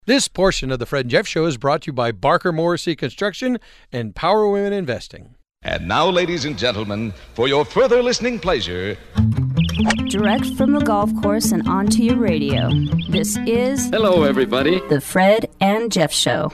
This portion of the Fred and Jeff Show is brought to you by Barker Morrissey Construction and Power Women Investing. And now, ladies and gentlemen, for your further listening pleasure, direct from the golf course and onto your radio, this is... Hello, everybody. The Fred and Jeff Show.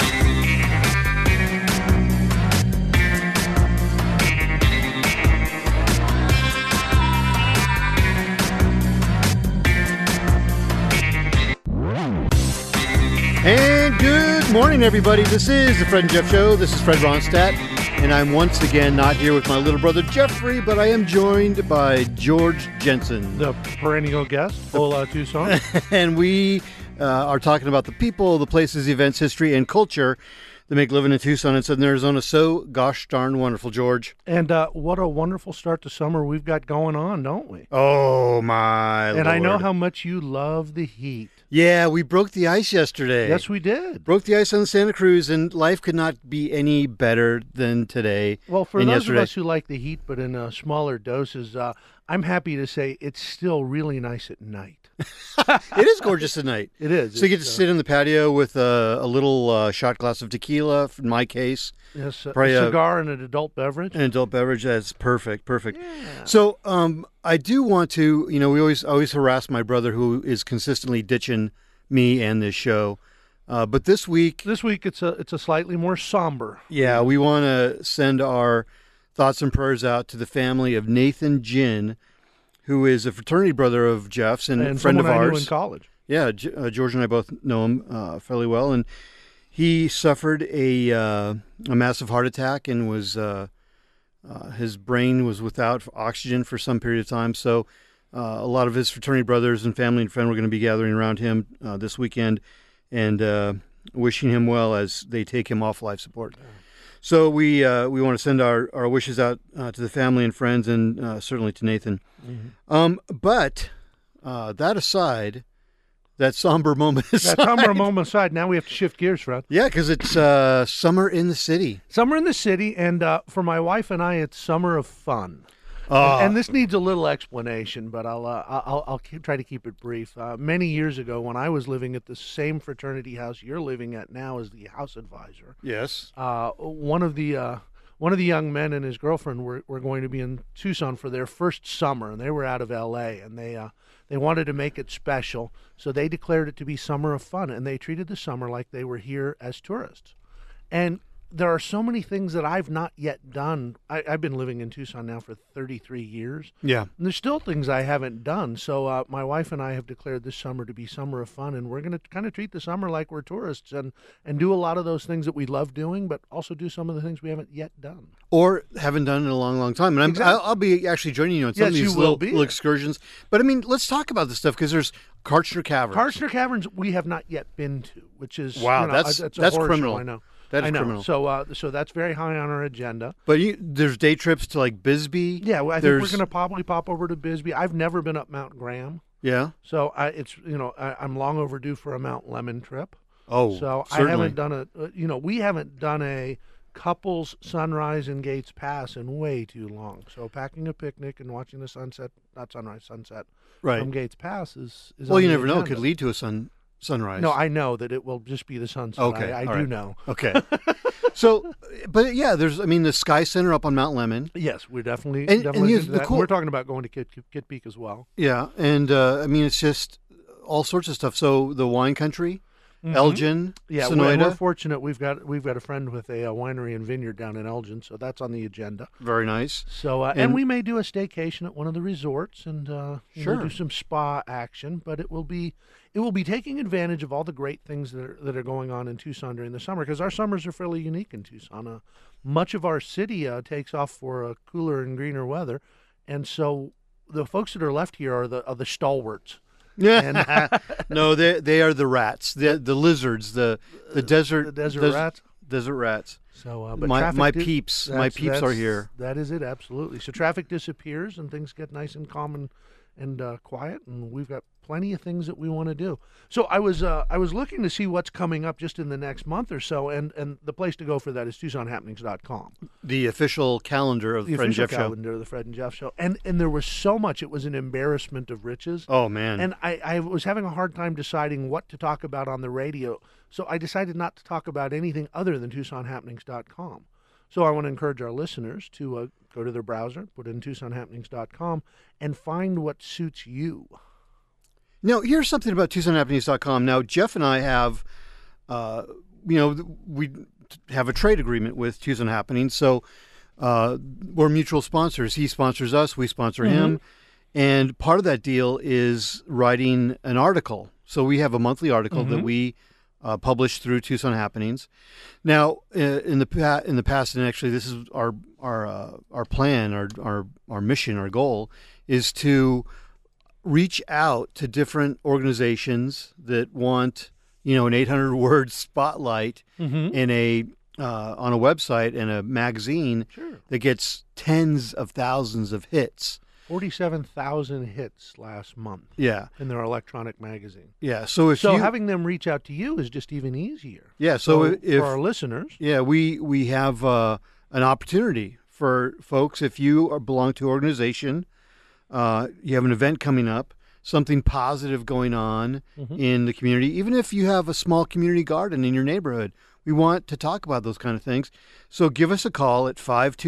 And good morning, everybody. This is the Fred and Jeff Show. This is Fred Ronstadt, and I'm once again not here with my little brother Jeffrey, but I am joined by George Jensen, the perennial guest, Hola Tucson. And we are talking about the people, the places, events, history, and culture that make living in Tucson and Southern Arizona so gosh darn wonderful, George. And what a wonderful start to summer we've got going on, don't we? Oh, my And Lord. I know how much you love the heat. Yeah, we broke the ice yesterday. Yes, we did. Broke the ice on the Santa Cruz, and life could not be any better than today. Well, for and those yesterday. of us who like the heat, but in smaller doses, I'm happy to say it's still really nice at night. It is gorgeous at night. It is. So you get to sit in the patio with a little shot glass of tequila, in my case. Yes, a Probably cigar and an adult beverage. An adult beverage, that's perfect. Yeah. So I do want to, we always harass my brother who is consistently ditching me and this show. But this week it's a slightly more somber. Yeah, we want to send our thoughts and prayers out to the family of Nathan Ginn, who is a fraternity brother of Jeff's and a friend of someone I ours. knew in college. Yeah, George and I both know him fairly well, and he suffered a massive heart attack and was his brain was without oxygen for some period of time. So a lot of his fraternity brothers and family and friends were going to be gathering around him this weekend and wishing him well as they take him off life support. So we want to send our wishes out to the family and friends and certainly to Nathan. Mm-hmm. But that aside, that somber moment aside. That somber moment aside, now we have to shift gears, Fred. Yeah, because it's summer in the city. Summer in the city, and for my wife and I, it's summer of fun. And this needs a little explanation, but I'll try to keep it brief. Many years ago, when I was living at the same fraternity house you're living at now as the house advisor, yes, one of the young men and his girlfriend were going to be in Tucson for their first summer, and they were out of L.A. and they wanted to make it special, so they declared it to be Summer of Fun, and they treated the summer like they were here as tourists. And there are so many things that I've not yet done. I've been living in Tucson now for 33 years. Yeah. And there's still things I haven't done. So my wife and I have declared this summer to be Summer of Fun, and we're going to kind of treat the summer like we're tourists and do a lot of those things that we love doing, but also do some of the things we haven't yet done. Or haven't done in a long, long time. And Exactly. I'll be actually joining you on some of these little excursions. But, I mean, let's talk about this stuff because there's Kartchner Caverns. Kartchner Caverns we have not yet been to, which is... Wow, that's a that's horror criminal. show, I know. That is I know. criminal. So that's very high on our agenda. But there's day trips to like Bisbee. Yeah, well, I think we're going to probably pop over to Bisbee. I've never been up Mount Graham. Yeah. So I'm long overdue for a Mount Lemmon trip. Oh, so certainly. I haven't done we haven't done a couples sunrise in Gates Pass in way too long. So packing a picnic and watching the sunset from Gates Pass is well, you never know. It agenda. could lead to a sunrise. No, I know that it will just be the sunset. Okay, I all do right. know. Okay. So, but yeah, there's the Sky Center up on Mount Lemmon. Yes, we're definitely And into that. We're talking about going to Kit Peak as well. Yeah, and it's just all sorts of stuff. So the wine country, Elgin, yeah, Sonoyta. we're fortunate. We've got a friend with a winery and vineyard down in Elgin, so that's on the agenda. Very nice. So and we may do a staycation at one of the resorts and sure, do some spa action, but it will be taking advantage of all the great things that are going on in Tucson during the summer, because our summers are fairly unique in Tucson. Much of our city takes off for cooler and greener weather, and so the folks that are left here are the stalwarts. Yeah. No, they are the rats, the lizards, the desert rats. Desert rats. So, but my peeps are here. That is it, absolutely. So traffic disappears and things get nice and calm and quiet, and we've got plenty of things that we want to do. So I was looking to see what's coming up just in the next month or so, and the place to go for that is TucsonHappenings.com. The official calendar of the Fred and Jeff Show. Calendar of the Fred and Jeff Show. And there was so much. It was an embarrassment of riches. Oh, man. And I was having a hard time deciding what to talk about on the radio. So I decided not to talk about anything other than TucsonHappenings.com. So I want to encourage our listeners to go to their browser, put in TucsonHappenings.com, and find what suits you. Now, here's something about TucsonHappenings.com. Now, Jeff and I have, we have a trade agreement with Tucson Happenings, so we're mutual sponsors. He sponsors us, we sponsor him, and part of that deal is writing an article. So we have a monthly article that we published through Tucson Happenings. Now, in the past, and actually this is our plan, our mission, our goal, is to reach out to different organizations that want, an 800-word spotlight in on a website and a magazine that gets tens of thousands of hits. 47,000 hits last month. Yeah. In their electronic magazine. Yeah. So having them reach out to you is just even easier. Yeah. So if for our listeners. Yeah, we have an opportunity for folks. If you belong to an organization, you have an event coming up, something positive going on in the community, even if you have a small community garden in your neighborhood, we want to talk about those kind of things. So give us a call at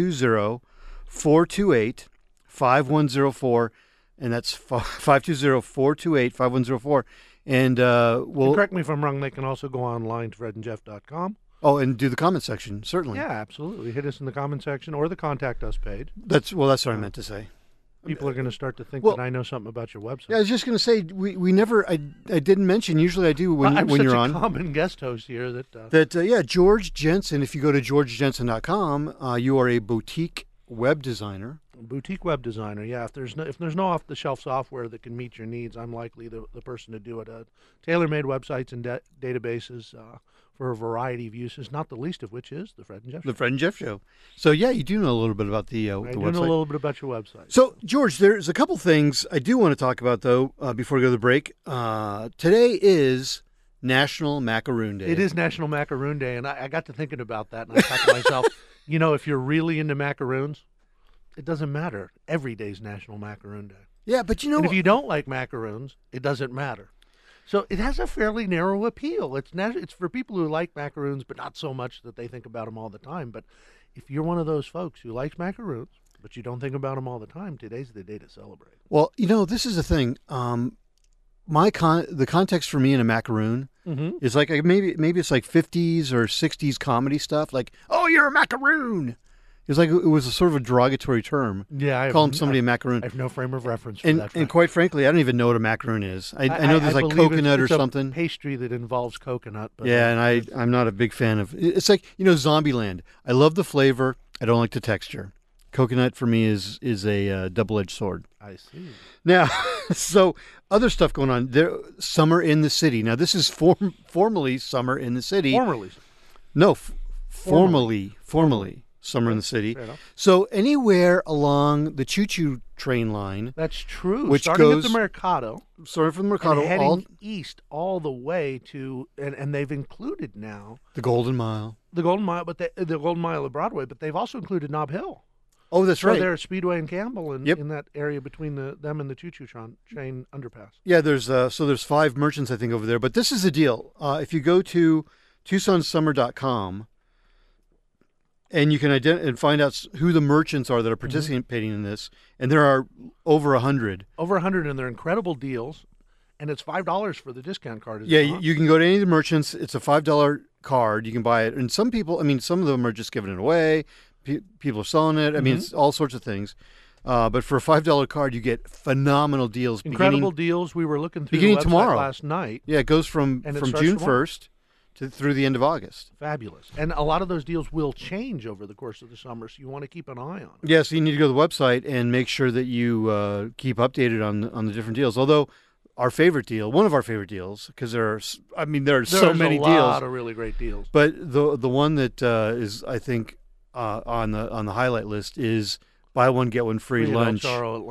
520-428 5104, and that's 520-428-5104. And correct me if I'm wrong, they can also go online to fredandjeff.com. Oh, and do the comment section, certainly. Yeah, absolutely. Hit us in the comment section or the contact us page. That's what I meant to say. People are going to start to think that I know something about your website. Yeah, I was just going to say, we never, I didn't mention, usually I do when you're on. I'm such a common guest host here that... George Jensen, if you go to georgejensen.com, you are a boutique web designer. Boutique web designer, yeah. If there's no off-the-shelf software that can meet your needs, I'm likely the person to do it. Tailor-made websites and databases for a variety of uses, not the least of which is the Fred and Jeff Show. The Fred and Jeff Show. So, yeah, you do know a little bit about the website. I do know a little bit about your website. So, George, there's a couple things I do want to talk about, though, before we go to the break. Today is National Macaroon Day. It is National Macaroon Day, and I got to thinking about that, and I thought to myself, if you're really into macaroons, it doesn't matter. Every day's National Macaroon Day. Yeah, but and if you don't like macaroons, it doesn't matter. So it has a fairly narrow appeal. It's for people who like macaroons, but not so much that they think about them all the time. But if you're one of those folks who likes macaroons, but you don't think about them all the time, today's the day to celebrate. Well, this is the thing. The context for me in a macaroon is like maybe it's like 50s or 60s comedy stuff. Like, oh, you're a macaroon. It was a sort of a derogatory term. Yeah, calling somebody a macaroon. I have no frame of reference for that. And quite frankly, I don't even know what a macaroon is. I know there's like coconut or something. A pastry that involves coconut. But yeah, and I'm not a big fan of. It's like Zombieland. I love the flavor. I don't like the texture. Coconut for me is a double-edged sword. I see. Now, so other stuff going on there. Summer in the City. Now this is formally Summer in the City. Formally. No, formally. Summer in the City. So anywhere along the choo-choo train line. That's true. Which starting goes at the Mercado. Starting from the Mercado. And heading east all the way to, and they've included now. The Golden Mile. The Golden Mile, but the Golden Mile of Broadway, but they've also included Nob Hill. Oh, that's right. So there's Speedway and Campbell in that area between them and the choo-choo train underpass. Yeah, there's 5 merchants, I think, over there. But this is the deal. If you go to TucsonSummer.com, and you can and find out who the merchants are that are participating in this. And there are over 100. Over 100, and they're incredible deals. And it's $5 for the discount card. You can go to any of the merchants. It's a $5 card. You can buy it. And some people, some of them are just giving it away. People are selling it. I mean, it's all sorts of things. But for a $5 card, you get phenomenal deals. Incredible deals. We were looking through the website tomorrow. Last night. Yeah, it goes from June 1st. Through the end of August. Fabulous. And a lot of those deals will change over the course of the summer, so you want to keep an eye on them. Yeah, so you need to go to the website and make sure that you keep updated on the different deals. Although one of our favorite deals, because there are so many deals. There's a lot of really great deals. But the one that is, I think, on the highlight list is buy one, get one free lunch. El Charro at lunch.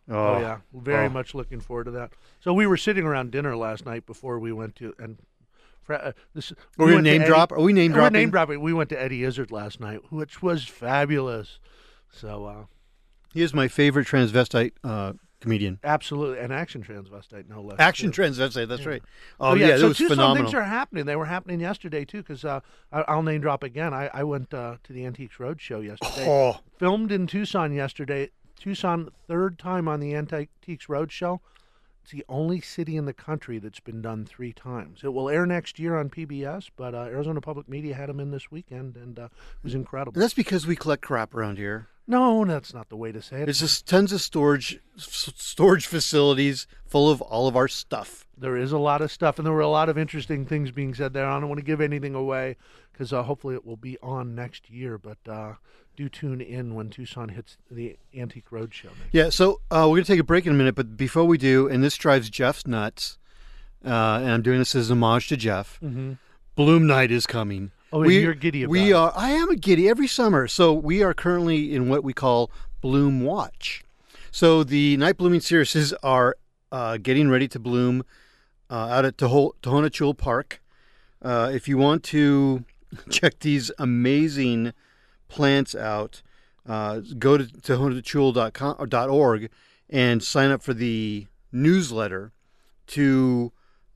Oh yeah, very much looking forward to that. So we were sitting around dinner last night before we went to and. Are we went to name Eddie- drop? Are we name We're dropping? name dropping. We went to Eddie Izzard last night, which was fabulous. So He is my favorite transvestite comedian. absolutely, an action transvestite, no less. Action too. transvestite, that's right. Oh, Oh, yeah, so it was Tucson phenomenal. things are happening. They were happening yesterday too, because I'll name drop again. I went to the Antiques Roadshow yesterday. Oh, Filmed in Tucson yesterday. Tucson, third time on the Antiques Roadshow. It's the only city in the country that's been done 3 times. It will air next year on PBS, but Arizona Public Media had them in this weekend, and it was incredible. and that's because we collect crap around here. No, that's not the way to say it. There's just tons of storage facilities full of all of our stuff. There is a lot of stuff, and there were a lot of interesting things being said there. I don't want to give anything away because hopefully it will be on next year, but do tune in when Tucson hits the Antique Roadshow. Yeah, so we're going to take a break in a minute, but before we do, and this drives Jeff's nuts, and I'm doing this as homage to Jeff, Bloom Night is coming. Oh, and you're giddy about we it. are. I am a giddy every summer. So we are currently in what we call Bloom Watch. So the night blooming cirruses are getting ready to bloom out at Tohono Chul Park. If you want to check these amazing plants out, go to tohonochul.org and sign up for the newsletter to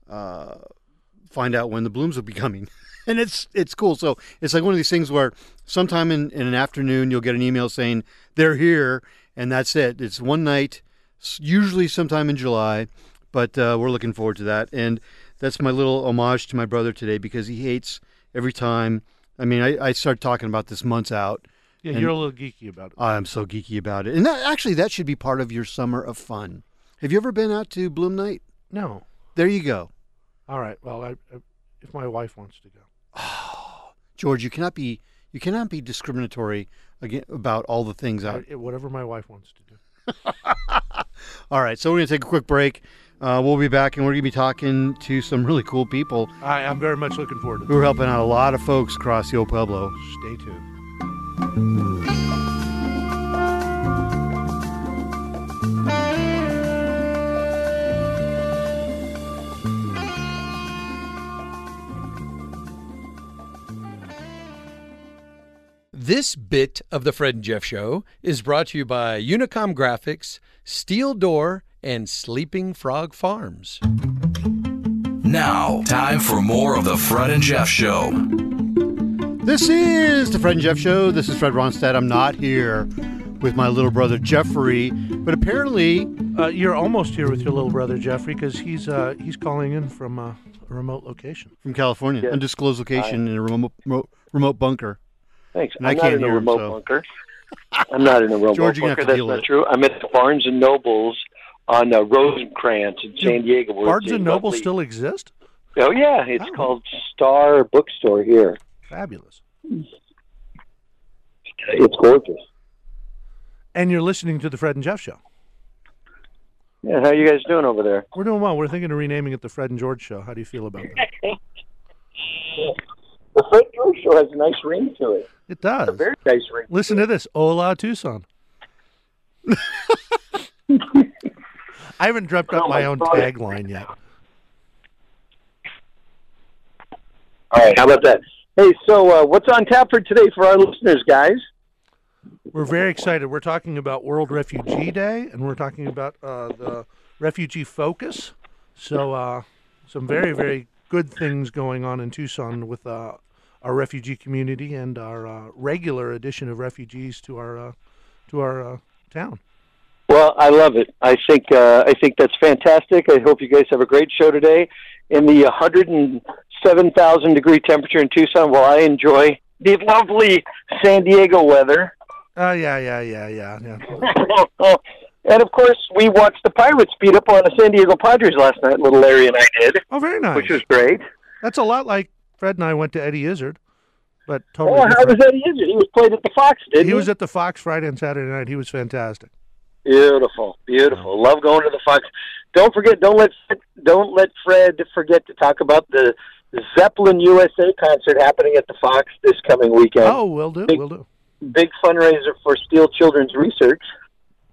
find out when the blooms will be coming. And it's cool. So it's like one of these things where sometime in an afternoon you'll get an email saying they're here, and that's it. It's one night, usually sometime in July, but we're looking forward to that. And that's my little homage to my brother today because he hates every time. I mean, I start talking about this months out. Yeah, and you're a little geeky about it. I'm so geeky about it. And that should be part of your summer of fun. Have you ever been out to Bloom Night? No. There you go. All right. Well, if my wife wants to go. George, you cannot be discriminatory about all the things out. Whatever my wife wants to do. All right, so we're going to take a quick break. We'll be back, and we're going to be talking to some really cool people I'm very much looking forward to who are helping out a lot of folks across the old Pueblo. Stay tuned. This bit of the Fred and Jeff Show is brought to you by Unicom Graphics, Steel Door, and Sleeping Frog Farms. Now, time for more of the Fred and Jeff Show. This is the Fred and Jeff Show. This is Fred Ronstadt. I'm not here with my little brother Jeffrey, but apparently You're almost here with your little brother Jeffrey because he's calling in from a remote location. from California, undisclosed location in a remote bunker. Thanks. And I I'm not can't in a hear him, remote so- bunker. I'm not in a remote George, you're gonna bunker. have to That's deal with not it. true. I'm at the Barnes and Nobles on Rosencrantz in San Diego. where Barnes it's a and Noble lovely- still exist? Oh yeah, it's Oh. called Star Bookstore here. Fabulous. It's gorgeous. And you're listening to the Fred and Jeff Show. Yeah, how you guys doing over there? We're doing well. We're thinking of renaming it the Fred and George Show. How do you feel about that? The Fred George Show has a nice ring to it. It does. A very nice ring. Listen to this. Hola, Tucson. I haven't dreamt up Oh, my my own God. tagline yet. All right, how about that? Hey, so what's on tap for today for our listeners, guys? We're very excited. We're talking about World Refugee Day, and we're talking about the refugee focus. So some very, very good things going on in Tucson with our refugee community and our regular addition of refugees to our town. Well, I love it. I think that's fantastic. I hope you guys have a great show today. In the 107,000 degree temperature in Tucson, while I enjoy the lovely San Diego weather. Yeah. And of course, we watched the Pirates beat up on the San Diego Padres last night. Little Larry and I did, Oh, very nice. which was great. That's a lot like Fred and I went to Eddie Izzard, but totally Oh, how different. was Eddie Izzard? He was played at the Fox, didn't he? He was at the Fox Friday and Saturday night. He was fantastic. Beautiful, beautiful. Love going to the Fox. Don't let Fred forget to talk about the Zeppelin USA concert happening at the Fox this coming weekend. Oh, will do. Big fundraiser for Steel Children's Research.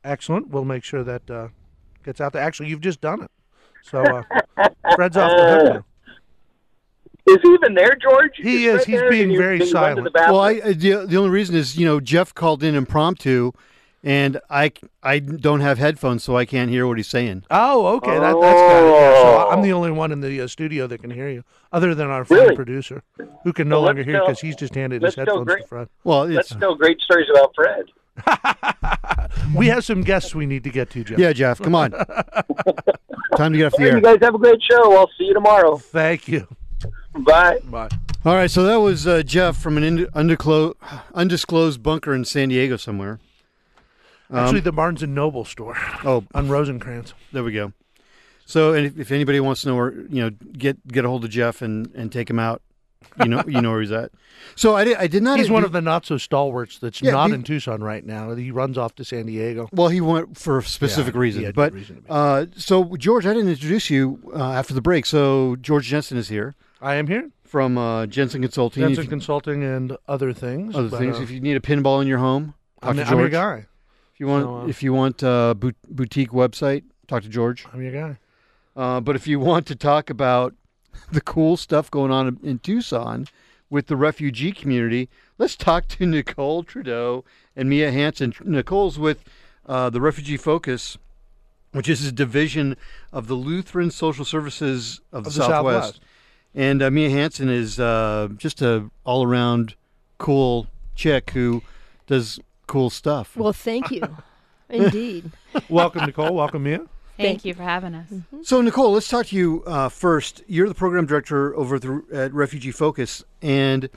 Excellent. We'll make sure that gets out there. Actually, you've just done it. So Fred's off the hook now. Is he even there, George? He is. He's being very silent. Well, the only reason is, Jeff called in impromptu, and I don't have headphones, so I can't hear what he's saying. Oh, okay. That's got it. Yeah. So I'm the only one in the studio that can hear you, other than our fine producer, who can no longer hear because he's just handed his headphones to Fred. Well, let's tell great stories about Fred. We have some guests we need to get to, Jeff. Yeah, Jeff, come on. Time to get off the air. You guys have a great show. I'll see you tomorrow. Thank you. Bye. Bye. All right, so that was Jeff from an undisclosed bunker in San Diego somewhere. Actually, the Barnes & Noble store on Rosencrantz. There we go. So if anybody wants to know where, get a hold of Jeff and take him out, you know where he's at. So I did not. He's one of the not so stalwarts that's not in Tucson right now. He runs off to San Diego. Well, he went for a specific reason. But so George, I didn't introduce you after the break. So George Jensen is here. I am here from Jensen Consulting. Jensen Consulting and other things. If you need a pinball in your home, talk to George. I'm your guy. If you want a boutique website, talk to George. I'm your guy. But if you want to talk about the cool stuff going on in Tucson with the refugee community, let's talk to Nicole Trudeau and Mia Hansen. Nicole's with the Refugee Focus, which is a division of the Lutheran Social Services of the Southwest. And Mia Hansen is just a all-around cool chick who does cool stuff. Well, thank you. Indeed. Welcome, Nicole. Welcome, Mia. Thank you for having us. Mm-hmm. So, Nicole, let's talk to you first. You're the program director over at Refugee Focus, and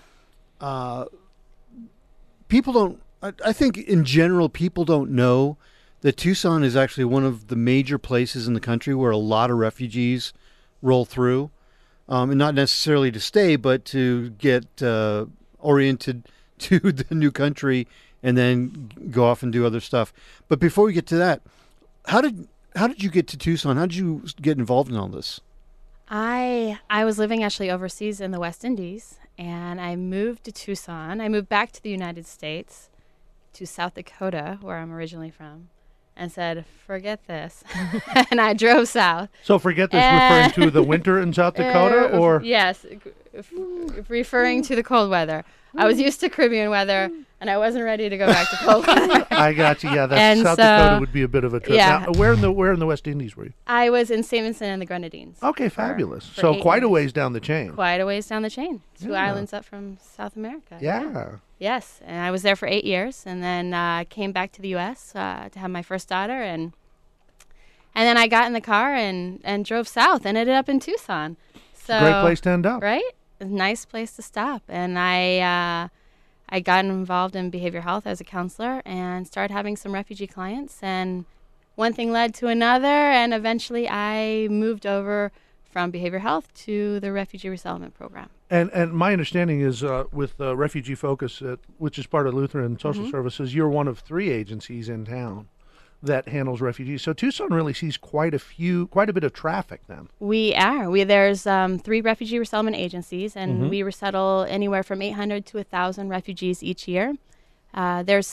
people don't, I think in general, people don't know that Tucson is actually one of the major places in the country where a lot of refugees roll through, and not necessarily to stay, but to get oriented to the new country and then go off and do other stuff. But before we get to that, how did you get to Tucson? How did you get involved in all this? I was living actually overseas in the West Indies, and I moved to Tucson. I moved back to the United States, to South Dakota, where I'm originally from, and said, forget this. And I drove south. So forget this, referring to the winter in South Dakota? Or Yes, referring to the cold weather. I was used to Caribbean weather, and I wasn't ready to go back to cold weather. I got you. Yeah, South Dakota would be a bit of a trip. Yeah. Now, where in the West Indies were you? I was in St. Vincent and the Grenadines. Okay, fabulous. So quite a ways down the chain. Quite a ways down the chain. 2 islands up from South America. Yeah. Yes, and I was there for 8 years, and then came back to the U.S. To have my first daughter, and then I got in the car and drove south and ended up in Tucson. So great place to end up, right? A nice place to stop, and I got involved in behavioral health as a counselor and started having some refugee clients, and one thing led to another, and eventually I moved over from behavioral health to the refugee resettlement program. And my understanding is with Refugee Focus, which is part of Lutheran Social Services, you're one of 3 agencies in town that handles refugees. So Tucson really sees quite a bit of traffic then. We are. There's 3 refugee resettlement agencies, and we resettle anywhere from 800 to 1,000 refugees each year. There's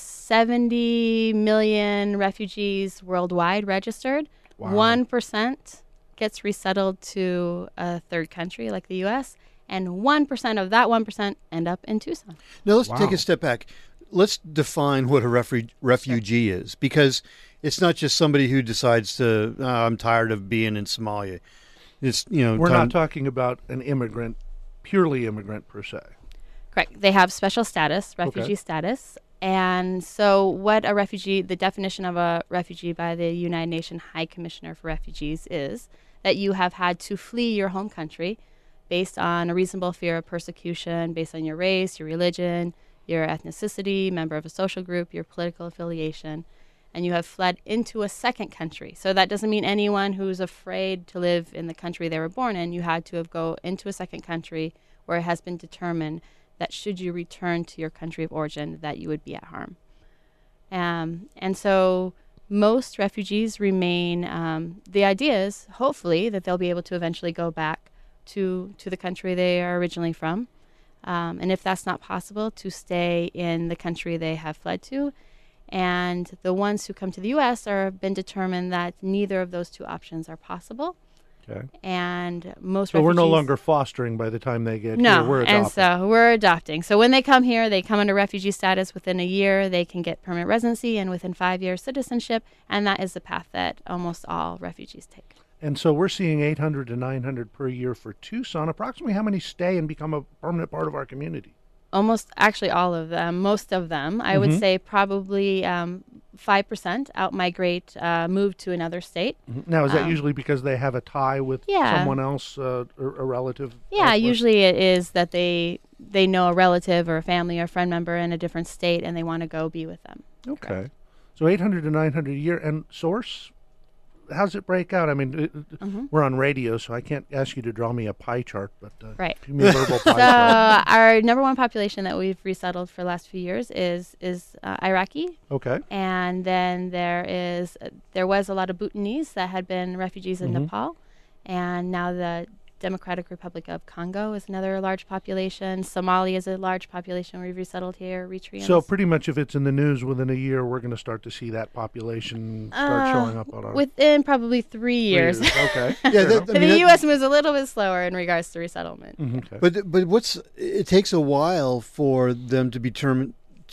70 million refugees worldwide registered. Wow. 1% gets resettled to a third country like the U.S., and 1% of that 1% end up in Tucson. Now, let's take a step back. Let's define what a refugee is, because it's not just somebody who decides to, I'm tired of being in Somalia. It's, we're not talking about an immigrant, purely immigrant per se. Correct. They have special status, refugee status. And so what a refugee, the definition of a refugee by the United Nations High Commissioner for Refugees is that you have had to flee your home country based on a reasonable fear of persecution, based on your race, your religion, your ethnicity, member of a social group, your political affiliation, and you have fled into a second country. So that doesn't mean anyone who's afraid to live in the country they were born in. You had to go into a second country where it has been determined that should you return to your country of origin, that you would be at harm. And so most refugees remain, the idea is, hopefully, that they'll be able to eventually go back to the country they are originally from. And if that's not possible, to stay in the country they have fled to. And the ones who come to the U.S. have been determined that neither of those two options are possible. Okay. And most So we're no refugees- longer fostering by the time they get No, here. We're and adopting. so we're adopting. So when they come here, they come under refugee status. Within a year, they can get permanent residency, and within 5 years, citizenship. And that is the path that almost all refugees take. And so we're seeing 800 to 900 per year for Tucson. Approximately how many stay and become a permanent part of our community? Almost, actually, all of them. Most of them, I would say, probably 5% out-migrate, move to another state. Now, is that usually because they have a tie with Yeah. someone else, or a relative? Yeah, elsewhere? usually it is that they know a relative or a family or a friend member in a different state, and they want to go be with them. Okay. So 800 to 900 a year. And source? How's it break out? I mean, we're on radio, so I can't ask you to draw me a pie chart, but Right. give me a verbal pie So chart. our number one population that we've resettled for the last few years is Iraqi, Okay. and then there was a lot of Bhutanese that had been refugees in Nepal, and now the Democratic Republic of Congo is another large population. Somalia is a large population we've resettled here. Eritreans. So pretty much if it's in the news within a year, we're going to start to see that population start showing up on our... within probably 3 years. Okay. Yeah, Fair that- enough. I mean, The U.S. moves a little bit slower in regards to resettlement. Okay. But it takes a while for them to be determined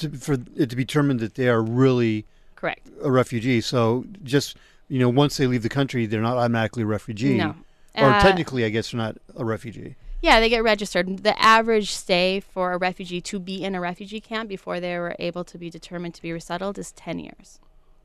that they are really Correct. a refugee. So just once they leave the country, they're not automatically a refugee. No. Or technically, I guess they're not a refugee. Yeah, they get registered. The average stay for a refugee to be in a refugee camp before they were able to be determined to be resettled is 10 years.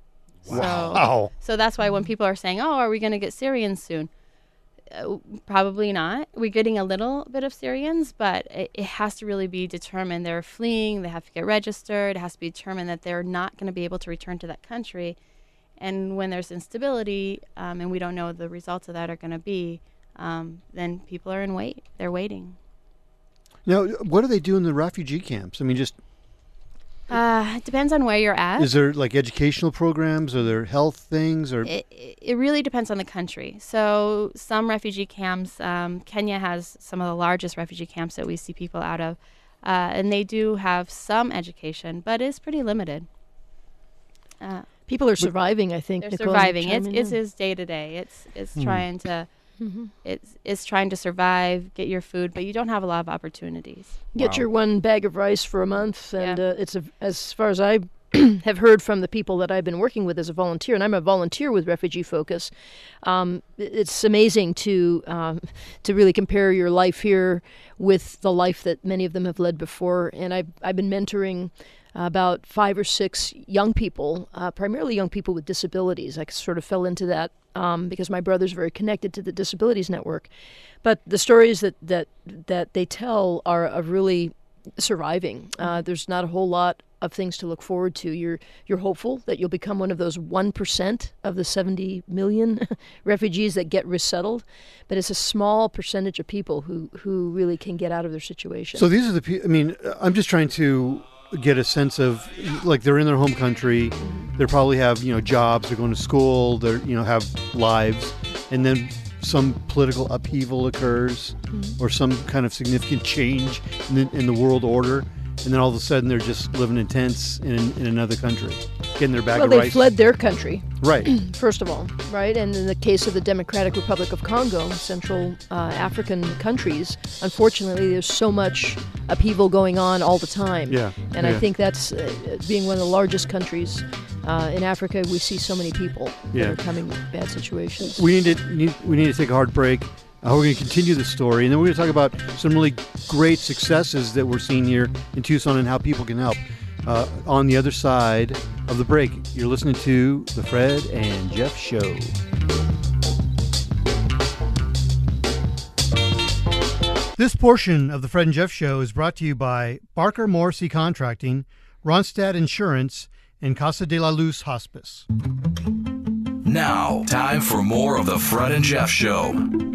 Wow. So that's why when people are saying, oh, are we going to get Syrians soon? Probably not. We're getting a little bit of Syrians, but it has to really be determined. They're fleeing. They have to get registered. It has to be determined that they're not going to be able to return to that country. And when there's instability, and we don't know what the results of that are going to be, then people are in wait. They're waiting. Now, what do they do in the refugee camps? I mean, just It depends on where you're at. is there like educational programs? Are there health things? Or It really depends on the country. So some refugee camps, Kenya has some of the largest refugee camps that we see people out of, and they do have some education, but it's pretty limited. People are surviving, I think. They're Nicole, surviving. chime in It's there. his day to day. It's trying to it's trying to survive, get your food, but you don't have a lot of opportunities. Get your one bag of rice for a month, and Yeah. as far as I have heard from the people that I've been working with as a volunteer, and I'm a volunteer with Refugee Focus. It's amazing to really compare your life here with the life that many of them have led before. And I've been mentoring about 5 or 6 young people, primarily young people with disabilities. I sort of fell into that because my brother's very connected to the Disabilities Network. But the stories that they tell are of really surviving. There's not a whole lot of things to look forward to. You're hopeful that you'll become one of those 1% of the 70 million refugees that get resettled, but it's a small percentage of people who really can get out of their situation. so these are the people. I mean, I'm just trying to get a sense of like they're in their home country. They probably have jobs. They're going to school. They're have lives, and then some political upheaval occurs, or some kind of significant change in the world order, and then all of a sudden they're just living in tents in another country, getting their bag well, of they rice. fled their country, Right. first of all, right? And in the case of the Democratic Republic of Congo, Central African countries, unfortunately, there's so much upheaval going on all the time. Yeah, And yeah. I think that's, being one of the largest countries in Africa, we see so many people Yeah. that are coming in bad situations. We need to take a hard break. We're going to continue the story, and then we're going to talk about some really great successes that we're seeing here in Tucson and how people can help. On the other side of the break, you're listening to The Fred and Jeff Show. This portion of The Fred and Jeff Show is brought to you by Barker Morrissey Contracting, Ronstadt Insurance, and Casa de la Luz Hospice. Now, time for more of the Fred and Jeff Show.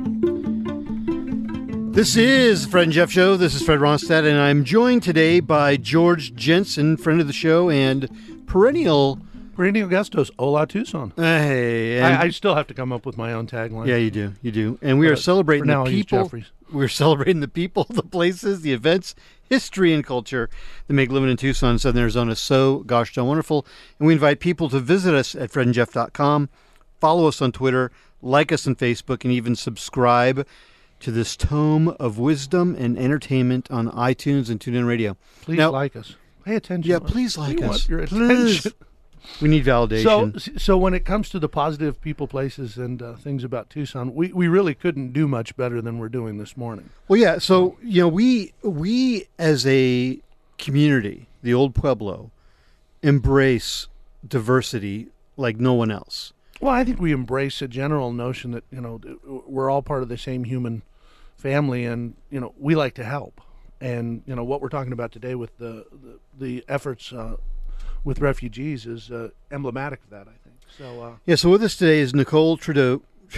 This is Fred and Jeff Show. This is Fred Ronstadt, and I'm joined today by George Jensen, friend of the show and perennial Brandy Augustos, Hola Tucson. Hey, I still have to come up with my own tagline. Yeah, you do. And we are celebrating now the I'll use people. Jeffrey's. We're celebrating the people, the places, the events, history, and culture that make living in Tucson, Southern Arizona so gosh darn wonderful. And we invite people to visit us at fredandjeff.com, follow us on Twitter, like us on Facebook, and even subscribe to this tome of wisdom and entertainment on iTunes and TuneIn Radio. Please like us. Pay attention. Yeah, please like we us. Want your Please. attention. We need validation. So when it comes to the positive people, places, and things about Tucson, we really couldn't do much better than we're doing this morning. Well, yeah. So, we as a community, the Old Pueblo, embrace diversity like no one else. Well, I think we embrace a general notion that, we're all part of the same human family, and, we like to help. And, what we're talking about today with the efforts with refugees is emblematic of that, I think. So so with us today is Nicole Trudeau,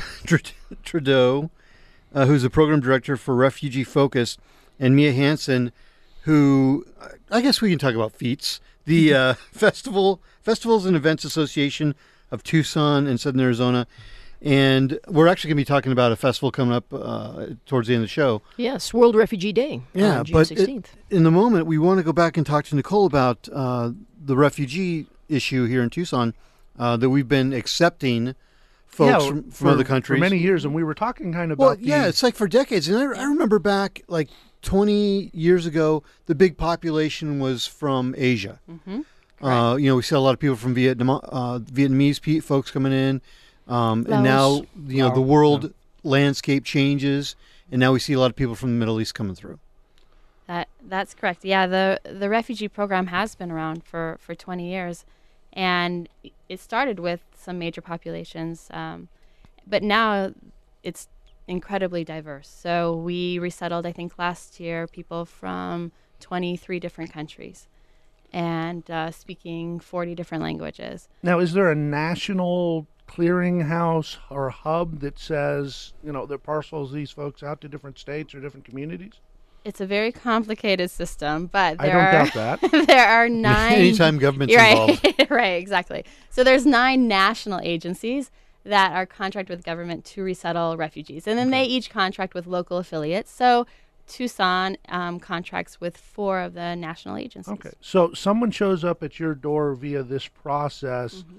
who's the program director for Refugee Focus, and Mia Hansen, who I guess we can talk about FEATS, the Festivals and Events Association of Tucson and Southern Arizona. And we're actually going to be talking about a festival coming up towards the end of the show. Yes, World Refugee Day on June 16th. In the moment, we want to go back and talk to Nicole about the refugee issue here in Tucson, that we've been accepting folks from other countries. For many years, and we were talking kind of about... Well, it's like for decades. And I remember back like 20 years ago, the big population was from Asia. Mm-hmm. We see a lot of people from Vietnamese folks coming in. And now, the world landscape changes, and now we see a lot of people from the Middle East coming through. That's correct. Yeah, the refugee program has been around for 20 years, and it started with some major populations, but now it's incredibly diverse. So we resettled, I think, last year, people from 23 different countries and speaking 40 different languages. Now, is there a national clearinghouse or hub that says, that parcels these folks out to different states or different communities? It's a very complicated system, but I don't doubt that. There are 9. Anytime government's involved. Right, exactly. So there's 9 national agencies that are contract with government to resettle refugees. And then they each contract with local affiliates. So Tucson contracts with 4 of the national agencies. Okay. So someone shows up at your door via this process. Mm-hmm.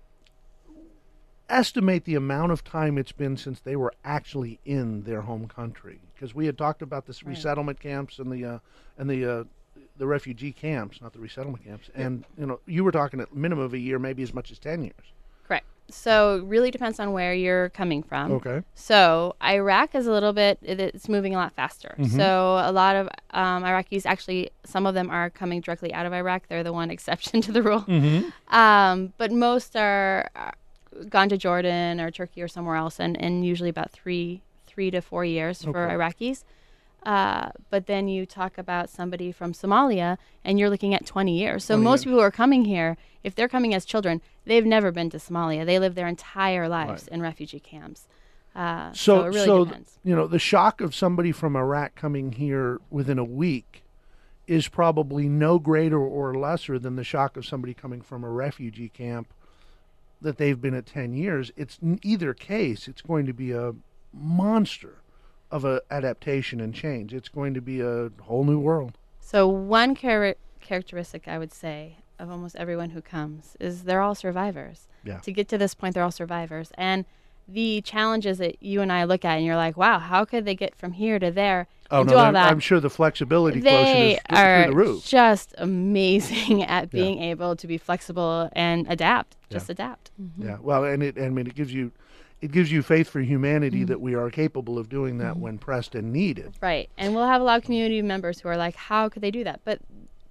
Estimate the amount of time it's been since they were actually in their home country, because we had talked about this resettlement camps and the refugee camps, not the resettlement camps, and you were talking at minimum of a year, maybe as much as 10 years. Correct. So it really depends on where you're coming from. Okay. So Iraq is a little bit, it's moving a lot faster. Mm-hmm. So a lot of Iraqis, actually, some of them are coming directly out of Iraq. They're the one exception to the rule. Mm-hmm. But most are gone to Jordan or Turkey or somewhere else, and usually about 3 to 4 years for Iraqis. But then you talk about somebody from Somalia, and you're looking at 20 years. So most people who are coming here, if they're coming as children, they've never been to Somalia. They live their entire lives in refugee camps. So it really depends. The shock of somebody from Iraq coming here within a week is probably no greater or lesser than the shock of somebody coming from a refugee camp that they've been at 10 years. It's in either case, it's going to be a monster of a adaptation and change. It's going to be a whole new world. So one characteristic I would say of almost everyone who comes is they're all survivors. Yeah. To get to this point, they're all survivors. And the challenges that you and I look at, and you're like, wow, how could they get from here to there and do all that? I'm sure the flexibility quotient is through the roof. Just amazing at being able to be flexible and adapt. Just adapt. Mm-hmm. Yeah. Well, and it gives you faith for humanity that we are capable of doing that when pressed and needed. Right. And we'll have a lot of community members who are like, how could they do that? But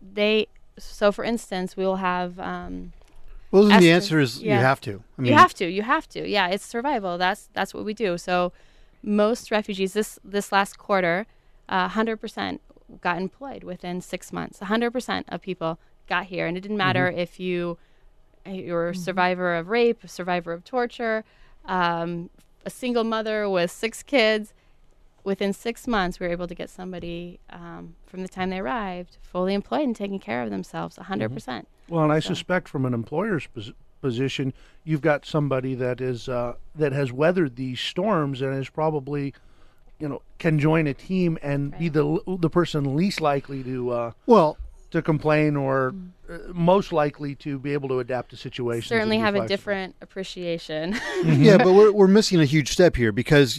so for instance, we will have well, then the answer is you have to. I mean, you have to. Yeah, it's survival. That's what we do. So most refugees this last quarter, 100% got employed within 6 months. 100% of people got here, and it didn't matter if you were a survivor of rape, a survivor of torture, a single mother with 6 kids. Within 6 months, we were able to get somebody from the time they arrived fully employed and taking care of themselves 100%. Well, and I suspect from an employer's position, you've got somebody that is that has weathered these storms and is probably, can join a team and be the person least likely to to complain or most likely to be able to adapt to situations. Certainly have a different appreciation. Yeah, but we're missing a huge step here, because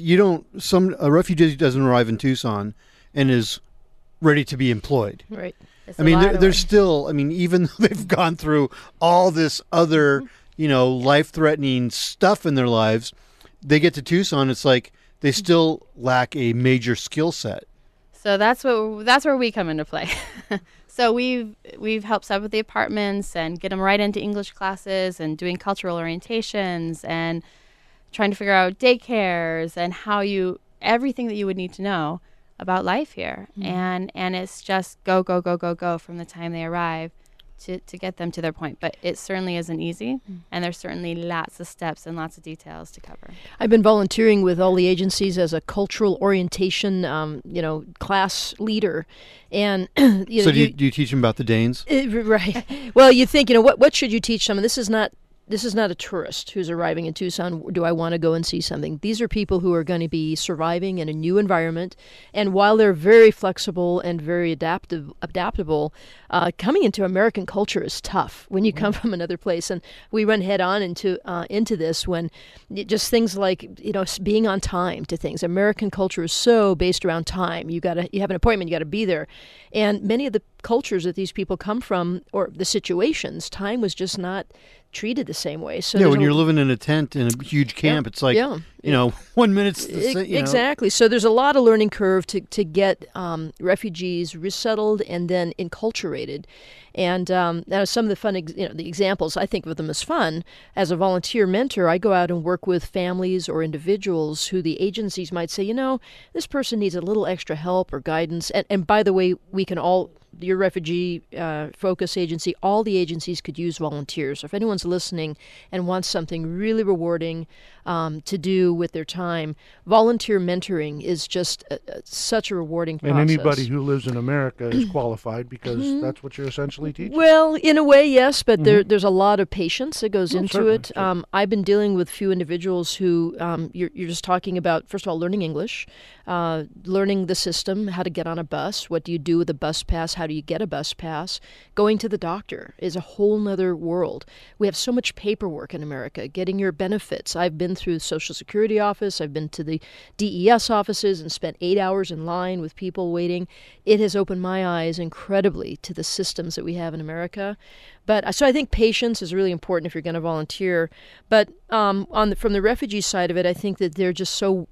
a refugee doesn't arrive in Tucson and is ready to be employed. Right. There's still, even though they've gone through all this other, life-threatening stuff in their lives, they get to Tucson, it's like they still lack a major skill set. So that's where we come into play. So we've helped set up the apartments and get them right into English classes and doing cultural orientations and trying to figure out daycares and everything that you would need to know about life here. Mm-hmm. And it's just go from the time they arrive to get them to their point. But it certainly isn't easy, and there's certainly lots of steps and lots of details to cover. I've been volunteering with all the agencies as a cultural orientation, class leader. And do you teach them about the Danes? Right. Well, you think, what should you teach them? And this is not a tourist who's arriving in Tucson. Do I want to go and see something? These are people who are going to be surviving in a new environment. And while they're very flexible and very adaptable, coming into American culture is tough when you come from another place. And we run head on into this when just things like, being on time to things. American culture is so based around time. You have an appointment, you got to be there. And many of the cultures that these people come from, or the situations, time was just not treated the same way. So when you're living in a tent in a huge camp, it's like, 1 minute's the same. Exactly. So there's a lot of learning curve to get refugees resettled and then enculturated. And now some of the fun, the examples, I think of them as fun. As a volunteer mentor, I go out and work with families or individuals who the agencies might say, this person needs a little extra help or guidance. And by the way, we can all, your refugee focus agency, all the agencies could use volunteers. So if anyone's listening and wants something really rewarding to do with their time, volunteer mentoring is just such a rewarding process. And anybody who lives in America is qualified, because that's what you're essentially teaching. Well, in a way, yes, but there's a lot of patience that goes into it. Sure. I've been dealing with few individuals who you're just talking about, first of all, learning English, learning the system, how to get on a bus, what do you do with a bus pass, how do you get a bus pass. Going to the doctor is a whole nother world. We have so much paperwork in America, getting your benefits. I've been through the Social Security office, I've been to the DES offices and spent 8 hours in line with people waiting. It has opened my eyes incredibly to the systems that we have in America. But so I think patience is really important if you're going to volunteer. But from the refugee side of it, I think that they're just so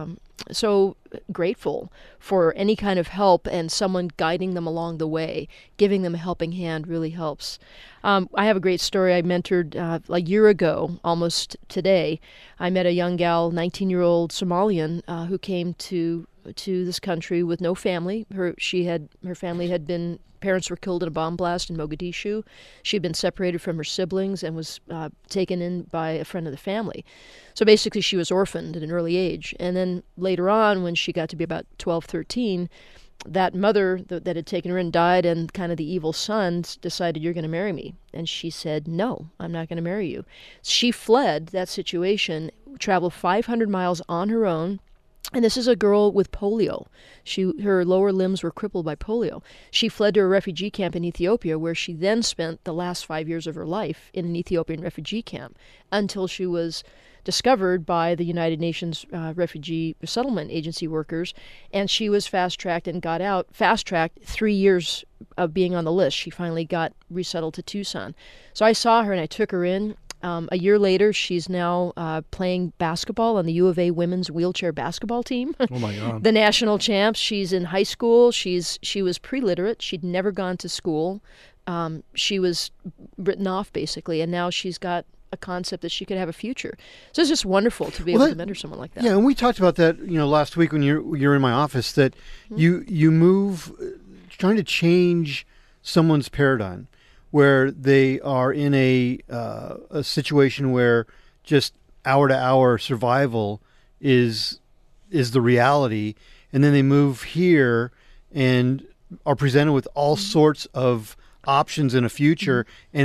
grateful for any kind of help, and someone guiding them along the way, giving them a helping hand really helps. I have a great story. I mentored a year ago, almost today. I met a young gal, 19-year-old Somalian, who came to this country with no family. Her family had been. Parents were killed in a bomb blast in Mogadishu. She had been separated from her siblings and was taken in by a friend of the family. So basically she was orphaned at an early age. And then later on, when she got to be about 12, 13, that mother that had taken her in died, and kind of the evil son decided, you're going to marry me. And she said, no, I'm not going to marry you. She fled that situation, traveled 500 miles on her own. And this is a girl with polio. Her lower limbs were crippled by polio. She fled to a refugee camp in Ethiopia, where she then spent the last 5 years of her life in an Ethiopian refugee camp until she was discovered by the United Nations Refugee Settlement Agency workers, and she was fast-tracked and got out. Fast-tracked 3 years of being on the list. She finally got resettled to Tucson. So I saw her and I took her in. A year later, she's now playing basketball on the U of A women's wheelchair basketball team. Oh, my God. The national champs. She's in high school. She was pre-literate. She'd never gone to school. She was written off, basically, and now she's got a concept that she could have a future. So it's just wonderful to be able to mentor someone like that. Yeah, and we talked about that, last week when you're in my office, that you move, trying to change someone's paradigm, where they are in a situation where just hour-to-hour survival is the reality, and then they move here and are presented with all sorts of options in a future, and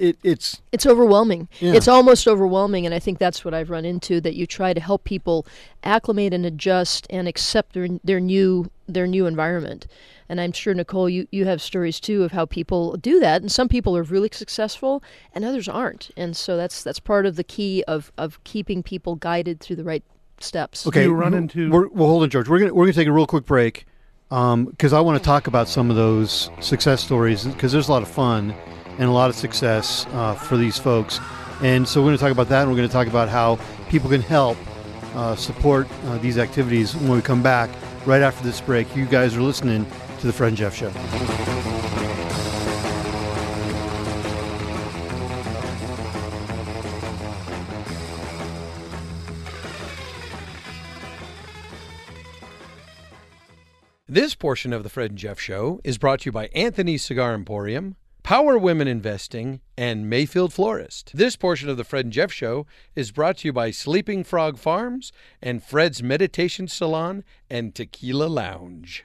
It's overwhelming. Yeah. It's almost overwhelming, and I think that's what I've run into, that you try to help people acclimate and adjust and accept their new environment. And I'm sure, Nicole, you have stories too of how people do that, and some people are really successful and others aren't. And so that's part of the key of keeping people guided through the right steps. Okay, you run into... well, hold on, George. We're gonna take a real quick break because I want to talk about some of those success stories, because there's a lot of fun and a lot of success for these folks. And so we're going to talk about that, and we're going to talk about how people can help support these activities when we come back right after this break. You guys are listening to The Fred and Jeff Show. This portion of The Fred and Jeff Show is brought to you by Anthony's Cigar Emporium, Power Women Investing, and Mayfield Florist. This portion of The Fred and Jeff Show is brought to you by Sleeping Frog Farms and Fred's Meditation Salon and Tequila Lounge.